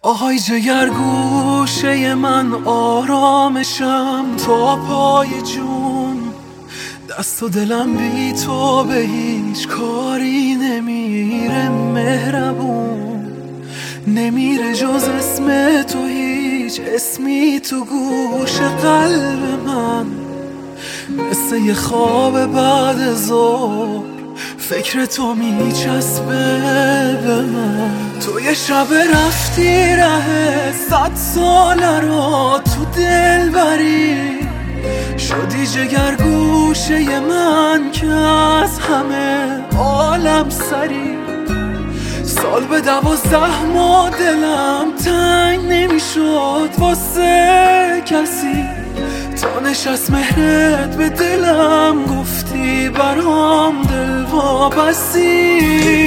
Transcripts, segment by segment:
آهای جگر گوشه من آرامشم تا پای جون، دست و دلم بی تو به هیچ کاری نمیره، مهربون نمیره جز اسم تو، هیچ اسمی تو گوش قلب من، مثل یه خواب بعد ظهر فکر تو میچسبه به من. تو یه شب رفتی ره 100 ساله رو تو دل بری، شدی جگر گوشه من که از همه عالم سری. سال به 12 ماه دلم تنگ نمیشد واسه کسی، تا نشست مهرت به دلم گفتی برام دل وابستی.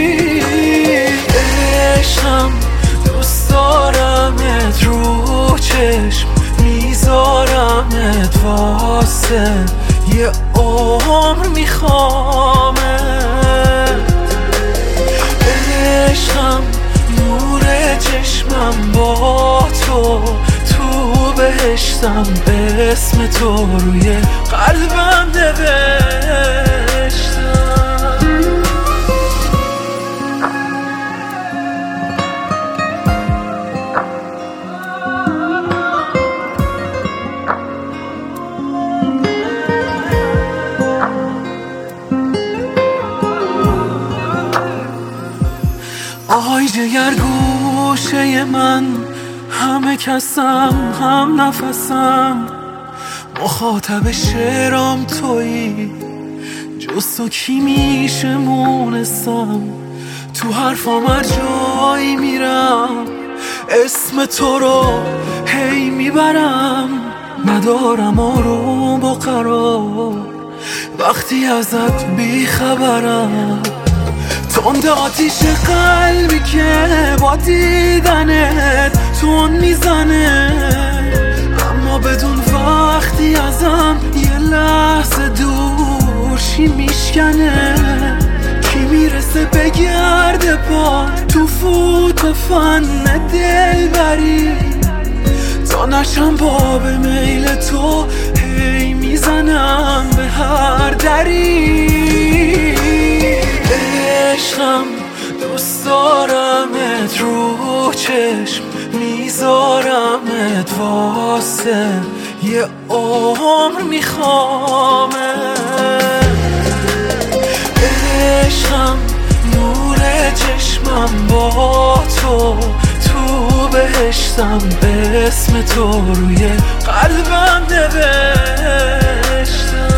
عشقم دوست دارمت، رو چشم میذارمت، واسه یه عمر میخوامت. عشقم نور چشمم با تو بهشتم، اسم تو روی قلبم نوشتم. آهای جگر گوشه من، همه کسم هم نفسم، مخاطب شعرام تویی، جز تو کی میشه مونسم. تو حرفام هر جایی میرم اسم تو رو هی میبرم، ندارم آروم و قرار وقتی ازت بیخبرم. تند آتیش قلبی که با دیدنت تون میزنه، اما بدون وقتی ازم یه لحظه دورشی میشکنه. کی میرسه بگرده پا تو فوت و فن دل بری، تا نشم باب میل تو هی میزنم به هر دری. عشقم دوست دارمت، رو چشم میذارمت، واسه یه عمر میخوامت. عشقم نور چشمم با تو بهشتم، اسم تو روی قلبم نوشتم.